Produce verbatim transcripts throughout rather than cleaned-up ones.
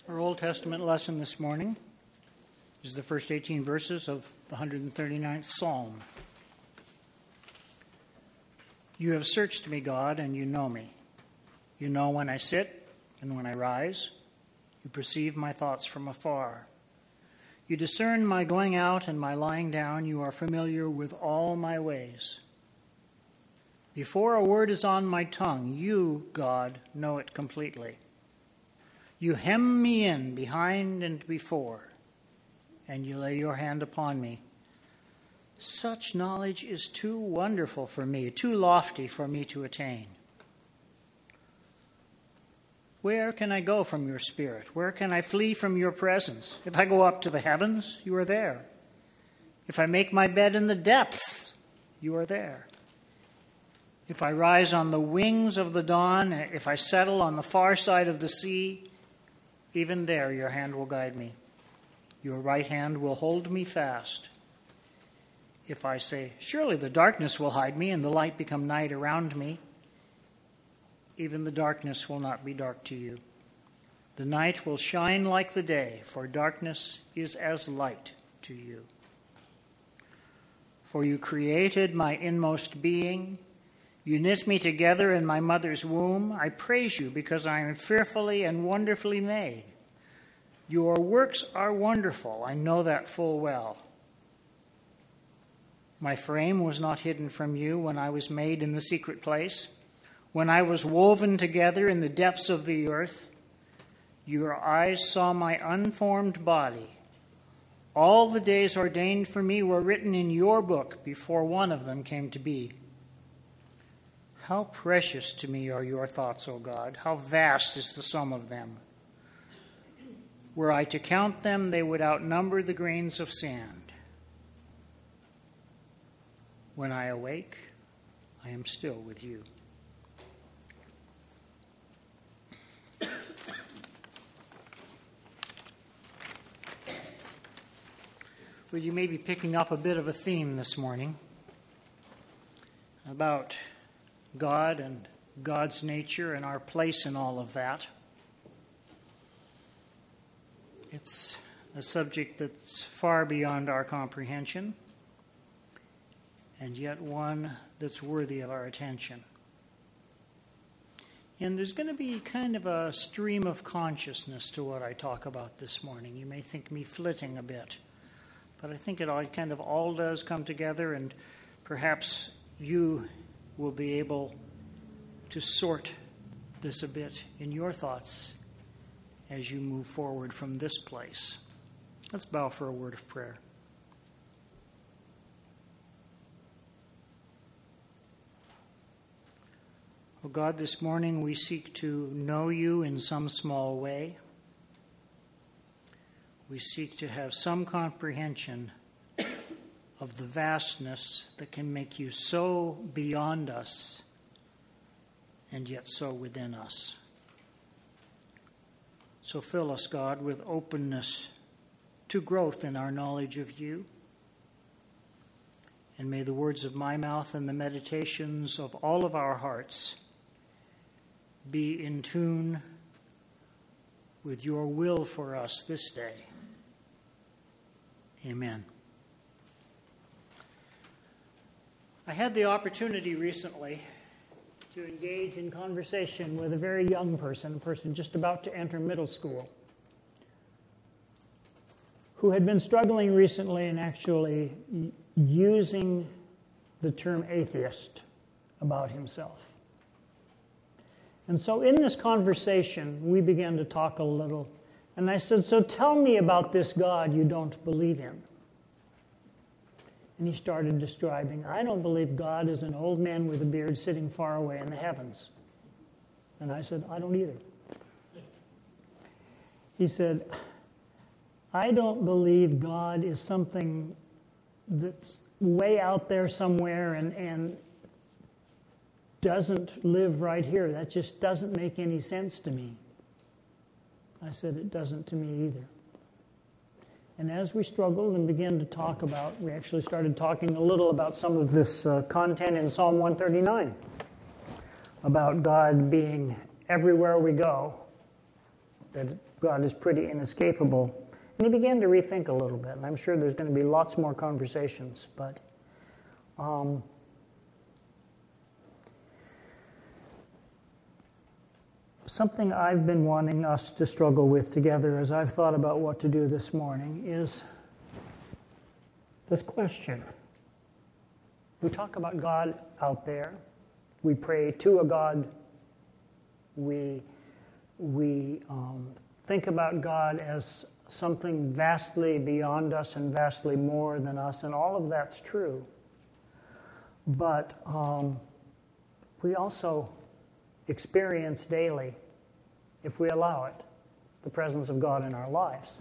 Our Old Testament lesson this morning is the first eighteen verses of the one hundred thirty-ninth Psalm. You have searched me, God, and you know me. You know when I sit and when I rise. You perceive my thoughts from afar. You discern my going out and my lying down. You are familiar with all my ways. Before a word is on my tongue, you, God, know it completely. You hem me in behind and before, and you lay your hand upon me. Such knowledge is too wonderful for me, too lofty for me to attain. Where can I go from your spirit? Where can I flee from your presence? If I go up to the heavens, you are there. If I make my bed in the depths, you are there. If I rise on the wings of the dawn, if I settle on the far side of the sea, even there your hand will guide me. Your right hand will hold me fast. If I say, surely the darkness will hide me and the light become night around me, even the darkness will not be dark to you. The night will shine like the day, for darkness is as light to you. For you created my inmost being. You knit me together in my mother's womb. I praise you because I am fearfully and wonderfully made. Your works are wonderful. I know that full well. My frame was not hidden from you when I was made in the secret place. When I was woven together in the depths of the earth, your eyes saw my unformed body. All the days ordained for me were written in your book before one of them came to be. How precious to me are your thoughts, O God. How vast is the sum of them. Were I to count them, they would outnumber the grains of sand. When I awake, I am still with you. Well, you may be picking up a bit of a theme this morning about God and God's nature and our place in all of that. It's a subject that's far beyond our comprehension, and yet one that's worthy of our attention. And there's going to be kind of a stream of consciousness to what I talk about this morning. You may think me flitting a bit, but I think it all kind of all does come together, and perhaps you will be able to sort this a bit in your thoughts as you move forward from this place. Let's bow for a word of prayer. Oh God, this morning we seek to know you in some small way. We seek to have some comprehension of the vastness that can make you so beyond us and yet so within us. So fill us, God, with openness to growth in our knowledge of you. And may the words of my mouth and the meditations of all of our hearts be in tune with your will for us this day. Amen. I had the opportunity recently to engage in conversation with a very young person, a person just about to enter middle school, who had been struggling recently in actually using the term atheist about himself. And so in this conversation, we began to talk a little, and I said, so tell me about this God you don't believe in. And he started describing, I don't believe God is an old man with a beard sitting far away in the heavens. And I said, I don't either. He said, I don't believe God is something that's way out there somewhere and, and doesn't live right here. That just doesn't make any sense to me. I said, it doesn't to me either. And as we struggled and began to talk about, we actually started talking a little about some of this uh, content in Psalm one thirty-nine, about God being everywhere we go, that God is pretty inescapable. And he began to rethink a little bit, and I'm sure there's going to be lots more conversations, but um, something I've been wanting us to struggle with together as I've thought about what to do this morning is this question. We talk about God out there. We pray to a God. We, we um, think about God as something vastly beyond us and vastly more than us, and all of that's true. But um, we also experience daily, if we allow it, the presence of God in our lives.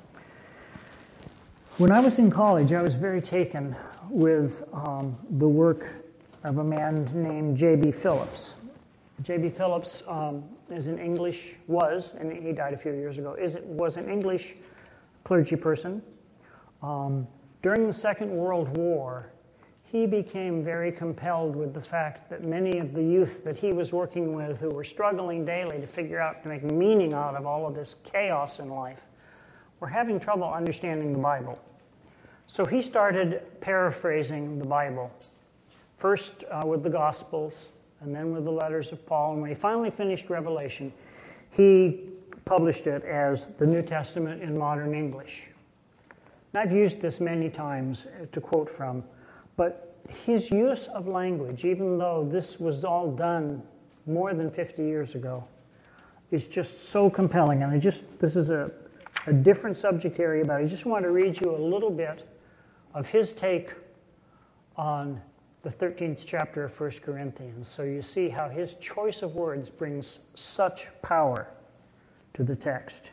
When I was in college, I was very taken with um, the work of a man named J B Phillips. J B Phillips um, is an English, was, and he died a few years ago, is was an English clergy person. Um, during the Second World War, he became very compelled with the fact that many of the youth that he was working with who were struggling daily to figure out, to make meaning out of all of this chaos in life, were having trouble understanding the Bible. So he started paraphrasing the Bible, first uh, with the Gospels, and then with the letters of Paul. And when he finally finished Revelation, he published it as the New Testament in modern English. And I've used this many times to quote from, but his use of language, even though this was all done more than fifty years ago, is just so compelling. And I just, this is a, a different subject area, but I just want to read you a little bit of his take on the thirteenth chapter of First Corinthians. So you see how his choice of words brings such power to the text.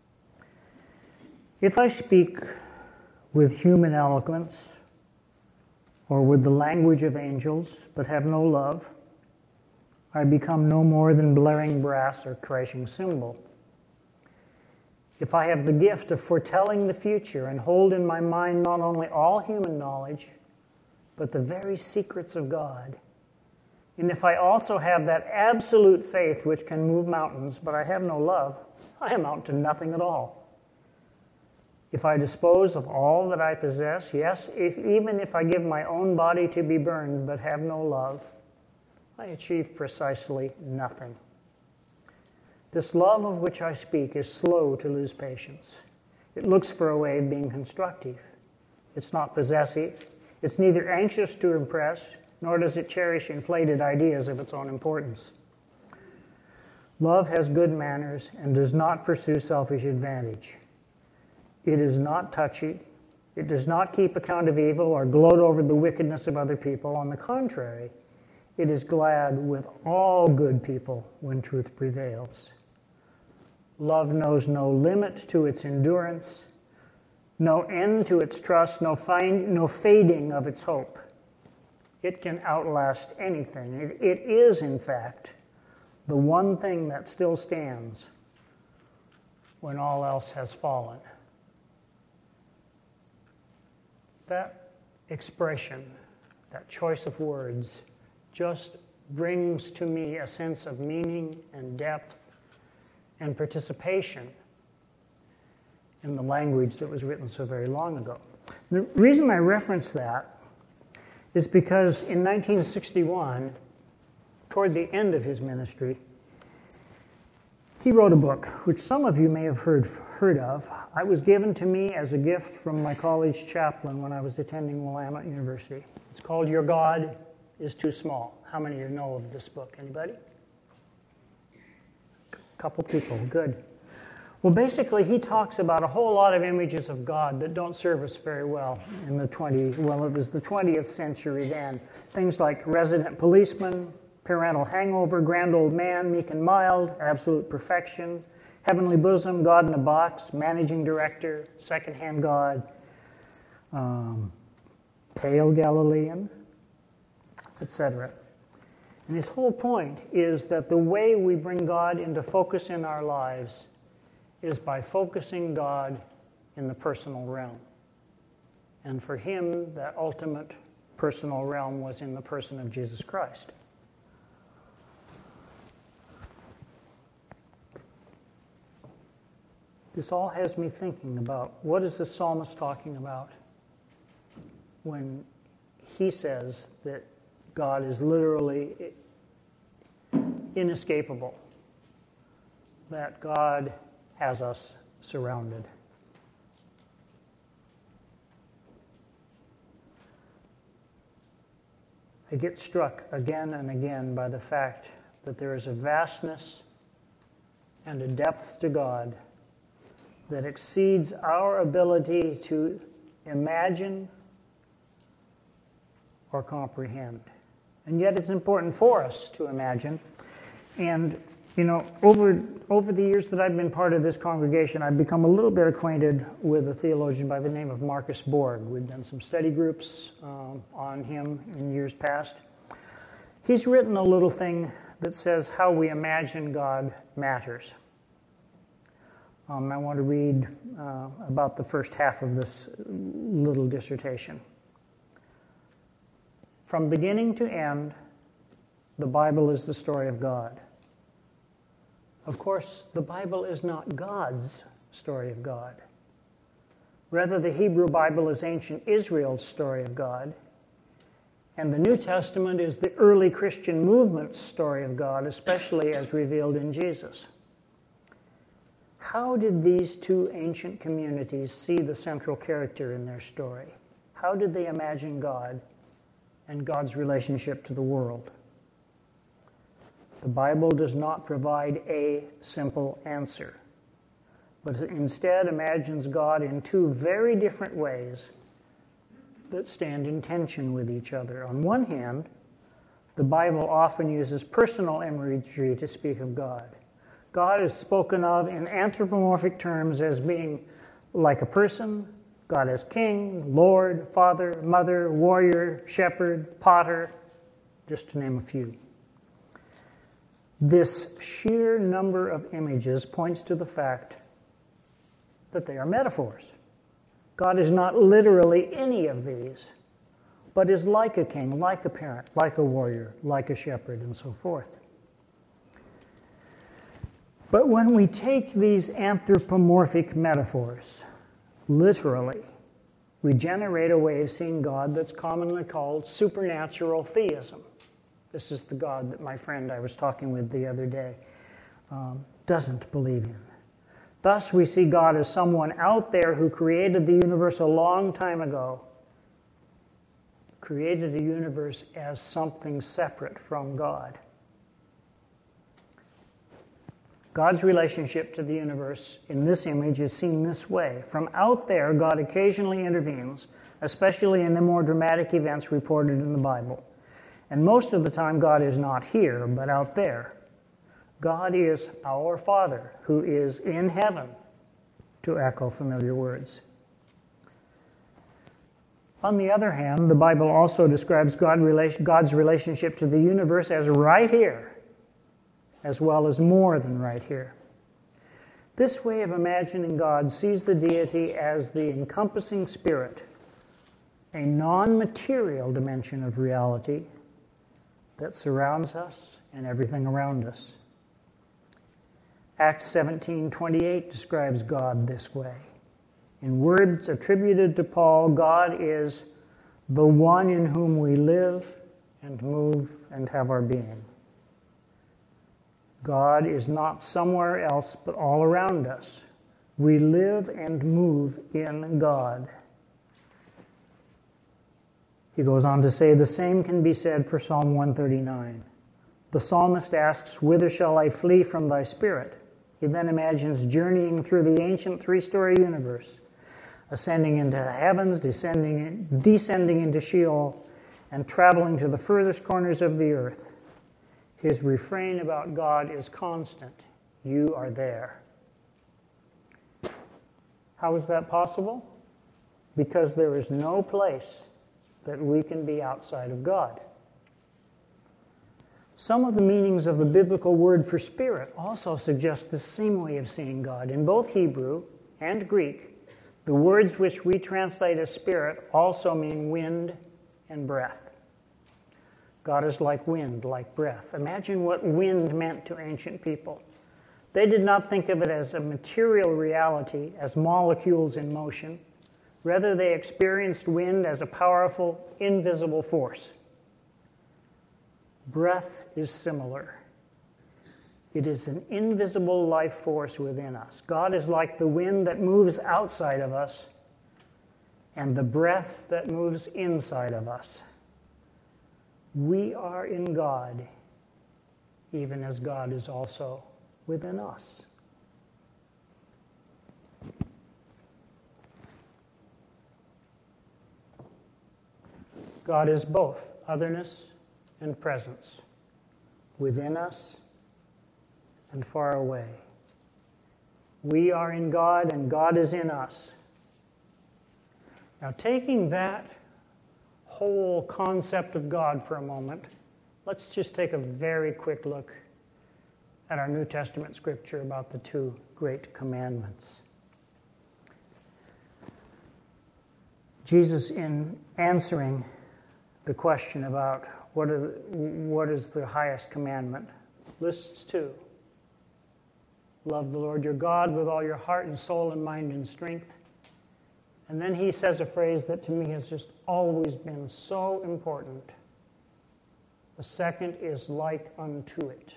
If I speak with human eloquence or with the language of angels but have no love, I become no more than blaring brass or crashing cymbal. If I have the gift of foretelling the future and hold in my mind not only all human knowledge, but the very secrets of God, and if I also have that absolute faith which can move mountains, but I have no love, I amount to nothing at all. If I dispose of all that I possess, yes, if, even if I give my own body to be burned, but have no love, I achieve precisely nothing. This love of which I speak is slow to lose patience. It looks for a way of being constructive. It's not possessive. It's neither anxious to impress, nor does it cherish inflated ideas of its own importance. Love has good manners and does not pursue selfish advantage. It is not touchy. It does not keep account of evil or gloat over the wickedness of other people. On the contrary, it is glad with all good people when truth prevails. Love knows no limit to its endurance, no end to its trust, no, find, no fading of its hope. It can outlast anything. It, it is, in fact, the one thing that still stands when all else has fallen. That expression, that choice of words, just brings to me a sense of meaning and depth and participation in the language that was written so very long ago. The reason I reference that is because in nineteen sixty-one, toward the end of his ministry, he wrote a book, which some of you may have heard, heard of. It was given to me as a gift from my college chaplain when I was attending Willamette University. It's called Your God is Too Small. How many of you know of this book? Anybody? A couple people. Good. Well, basically, he talks about a whole lot of images of God that don't serve us very well in the twentieth, well, it was the twentieth century then. Things like resident policeman, parental hangover, grand old man, meek and mild, absolute perfection, heavenly bosom, God in a box, managing director, second-hand God, um, pale Galilean, et cetera. And his whole point is that the way we bring God into focus in our lives is by focusing God in the personal realm. And for him, that ultimate personal realm was in the person of Jesus Christ. this all has me thinking about what is the psalmist talking about when he says that God is literally inescapable, that God has us surrounded. I get struck again and again by the fact that there is a vastness and a depth to God that exceeds our ability to imagine or comprehend. And yet it's important for us to imagine. And, you know, over, over the years that I've been part of this congregation, I've become a little bit acquainted with a theologian by the name of Marcus Borg. We've done some study groups um, on him in years past. He's written a little thing that says how we imagine God matters. Um, I want to read uh, about the first half of this little dissertation. From beginning to end, the Bible is the story of God. Of course, the Bible is not God's story of God. Rather, the Hebrew Bible is ancient Israel's story of God, and the New Testament is the early Christian movement's story of God, especially as revealed in Jesus. How did these two ancient communities see the central character in their story? How did they imagine God and God's relationship to the world? The Bible does not provide a simple answer, but instead imagines God in two very different ways that stand in tension with each other. On one hand, the Bible often uses personal imagery to speak of God. God is spoken of in anthropomorphic terms as being like a person, God as king, Lord, father, mother, warrior, shepherd, potter, just to name a few. This sheer number of images points to the fact that they are metaphors. God is not literally any of these, but is like a king, like a parent, like a warrior, like a shepherd, and so forth. But when we take these anthropomorphic metaphors literally, we generate a way of seeing God that's commonly called supernatural theism. This is the God that my friend I was talking with the other day um, doesn't believe in. Thus, we see God as someone out there who created the universe a long time ago, created a universe as something separate from God. God's relationship to the universe in this image is seen this way. From out there, God occasionally intervenes, especially in the more dramatic events reported in the Bible. And most of the time, God is not here, but out there. God is our Father, who is in heaven, to echo familiar words. On the other hand, the Bible also describes God, God's relationship to the universe as right here, as well as more than right here. This way of imagining God sees the deity as the encompassing spirit, a non-material dimension of reality that surrounds us and everything around us. Acts seventeen twenty-eight describes God this way. In words attributed to Paul, God is the one in whom we live and move and have our being. God is not somewhere else but all around us. We live and move in God. He goes on to say the same can be said for Psalm one thirty-nine. The psalmist asks, "Whither shall I flee from thy spirit?" He then imagines journeying through the ancient three-story universe, ascending into the heavens, descending, descending into Sheol, and traveling to the furthest corners of the earth. His refrain about God is constant. You are there. How is that possible? Because there is no place that we can be outside of God. Some of the meanings of the biblical word for spirit also suggest the same way of seeing God. In both Hebrew and Greek, the words which we translate as spirit also mean wind and breath. God is like wind, like breath. Imagine what wind meant to ancient people. They did not think of it as a material reality, as molecules in motion. Rather, they experienced wind as a powerful, invisible force. Breath is similar. It is an invisible life force within us. God is like the wind that moves outside of us and the breath that moves inside of us. We are in God, even as God is also within us. God is both otherness and presence, within us and far away. We are in God and God is in us. Now, taking that whole concept of God for a moment, let's just take a very quick look at our New Testament scripture about the two great commandments. Jesus, in answering the question about what, are, what is the highest commandment, lists two. Love the Lord your God with all your heart and soul and mind and strength. And then he says a phrase that to me has just always been so important. The second is like unto it.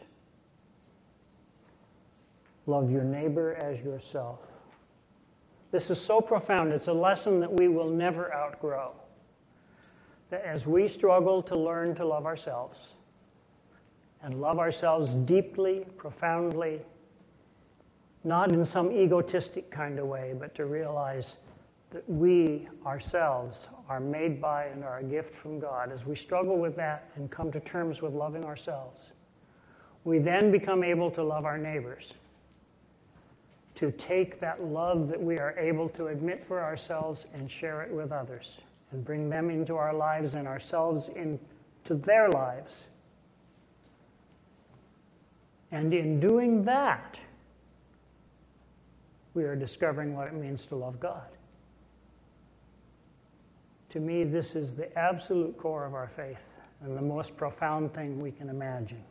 Love your neighbor as yourself. This is so profound. It's a lesson that we will never outgrow. That as we struggle to learn to love ourselves, and love ourselves deeply, profoundly, not in some egotistic kind of way, but to realize that we ourselves are made by and are a gift from God. As we struggle with that and come to terms with loving ourselves, we then become able to love our neighbors, to take that love that we are able to admit for ourselves and share it with others, and bring them into our lives and ourselves into their lives. And in doing that, we are discovering what it means to love God. To me, this is the absolute core of our faith and the most profound thing we can imagine.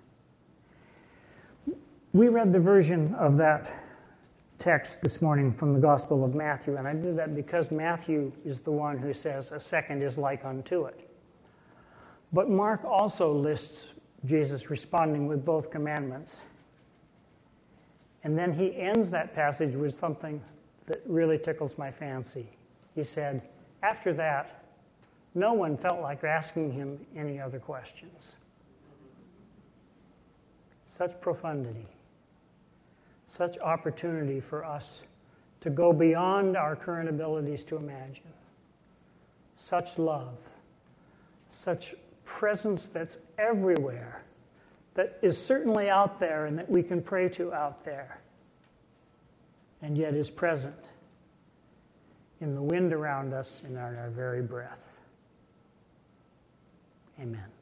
We read the version of that text this morning from the Gospel of Matthew, and I did that because Matthew is the one who says a second is like unto it. But Mark also lists Jesus responding with both commandments. And then he ends that passage with something that really tickles my fancy. He said, after that, no one felt like asking him any other questions. Such profundity. Such opportunity for us to go beyond our current abilities to imagine. Such love. Such presence that's everywhere. That is certainly out there and that we can pray to out there. And yet is present in the wind around us and in our very breath. Amen.